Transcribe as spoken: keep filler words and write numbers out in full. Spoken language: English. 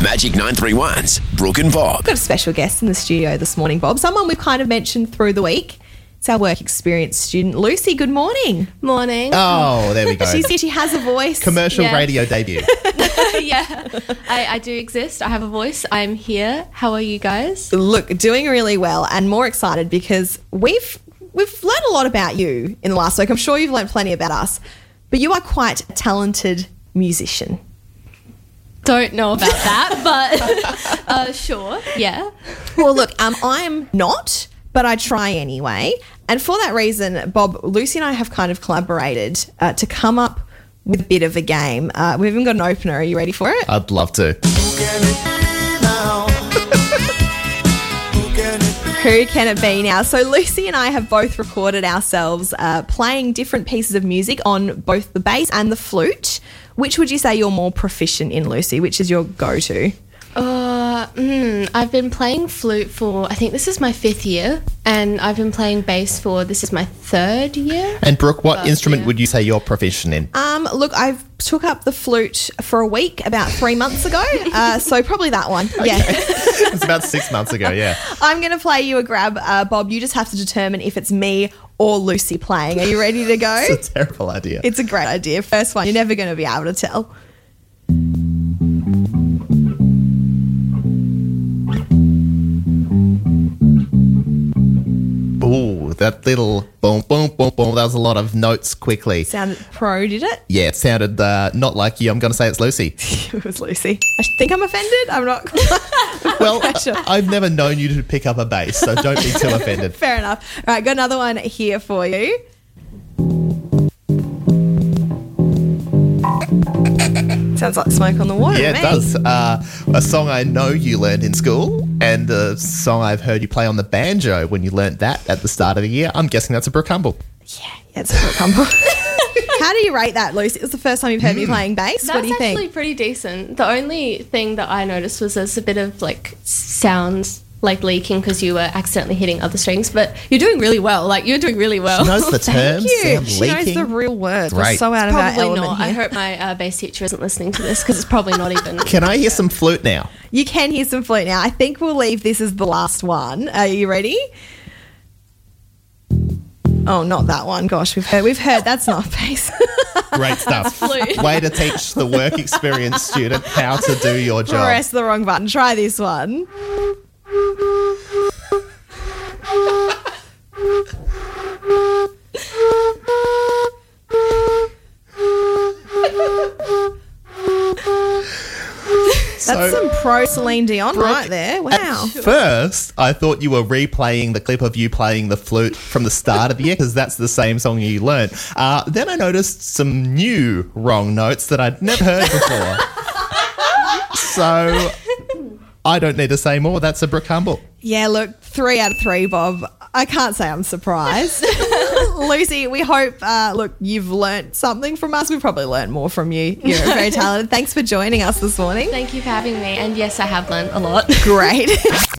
Magic nine three one's Brooke and Bob. Got a special guest in the studio this morning, Bob. Someone we've kind of mentioned through the week. It's our work experience student, Lucy. Good morning. Morning. Oh, there we go. She's, she has a voice. Commercial Yes. radio debut. yeah, I, I do exist. I have a voice. I'm here. How are you guys? Look, doing really well and more excited because we've we've learned a lot about you in the last week. I'm sure you've learned plenty about us, but you are quite a talented musician. Don't know about that, but uh, sure. Yeah. Well, look, um, I'm not, but I try anyway. And for that reason, Bob, Lucy and I have kind of collaborated uh, to come up with a bit of a game. Uh, we've even got an opener. Are you ready for it? I'd love to. Who can it be now? So Lucy and I have both recorded ourselves uh, playing different pieces of music on both the bass and the flute. Which would you say you're more proficient in, Lucy? Which is your go-to? Uh, mm, I've been playing flute for, I think this is my fifth year, and I've been playing bass for, this is my third year. And Brooke, what But, instrument yeah. would you say you're proficient in? Um, look, I took up the flute for a week about three months ago, uh, so probably that one. Yeah. It's about six months ago, yeah. I'm going to play you a grab, uh, Bob. You just have to determine if it's me or Lucy playing. Are you ready to go? It's a terrible idea. It's a great idea. First one, you're never going to be able to tell. Ooh, that little boom, boom, boom, boom. That was a lot of notes quickly. Sounded pro, did it? Yeah, it sounded uh, not like you. I'm going to say it's Lucy. It was Lucy. I think I'm offended. I'm not. Well, quite sure. I've never known you to pick up a bass, so don't be too offended. Fair enough. All right, got another one here for you. Sounds like smoke on the water. Yeah, to it me. does. Uh, a song I know you learned in school, and a song I've heard you play on the banjo when you learnt that at the start of the year. I'm guessing that's a Brooke Humble. Yeah, yeah, it's a good combo. How do you rate that, Lucy? It was the first time you've heard me playing bass. That's what do you actually think? pretty decent. The only thing that I noticed was there's a bit of like sounds like leaking because you were accidentally hitting other strings, but you're doing really well. Like you're doing really well. She knows the Thank terms. you. Sound She leaking. knows the real words. We're Great. so out of our Probably element not. here. I hope my uh, bass teacher isn't listening to this because it's probably not even. Can I hear some flute now? You can hear some flute now. I think we'll leave this as the last one. Are you ready? Oh, not that one. Gosh, we've heard. We've heard. That's not bass. Great stuff. Flute. Way to teach the work experience student how to do your job. Press the wrong button. Try this one. That's So- some pro Celine Dion right there. Wow. First, I thought you were replaying the clip of you playing the flute from the start of the year because that's the same song you learned. Uh, then I noticed some new wrong notes that I'd never heard before. So I don't need to say more. That's a Brooke Humble. Yeah, look, three out of three, Bob. I can't say I'm surprised. Lucy, we hope, uh, look, you've learnt something from us. We've probably learnt more from you. You're very talented. Thanks for joining us this morning. Thank you for having me. And yes, I have learned a lot. Great.